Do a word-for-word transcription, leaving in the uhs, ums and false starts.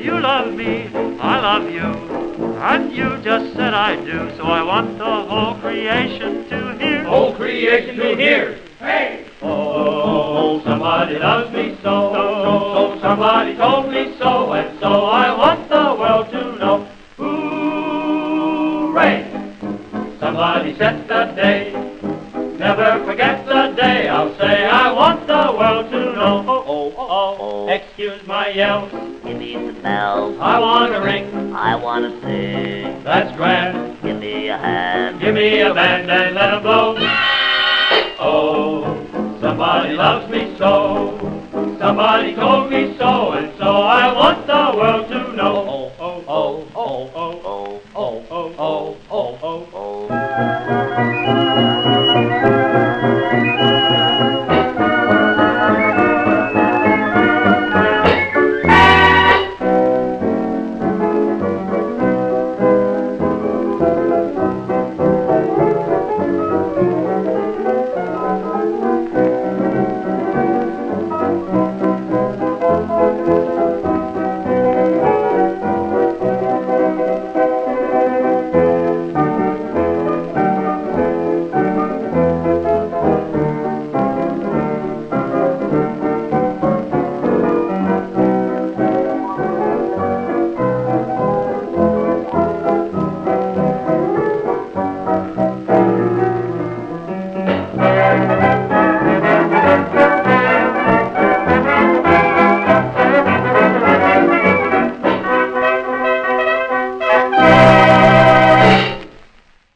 you love me, I love you, and you just said I do. So I want the whole creation to hear. Whole creation to hear. Hey! Oh, somebody loves me so, so, so, somebody told me so, and so I want the world to know. Hooray! Somebody set the day, never forget the day. I'll say I want the world to know. Oh, oh, oh, oh. Excuse my yells. Give me some bells. I want to ring. I want to sing. That's grand. Give me a hand. Give me a band and let 'em blow. Oh, somebody loves me so. Somebody told me so, and so I want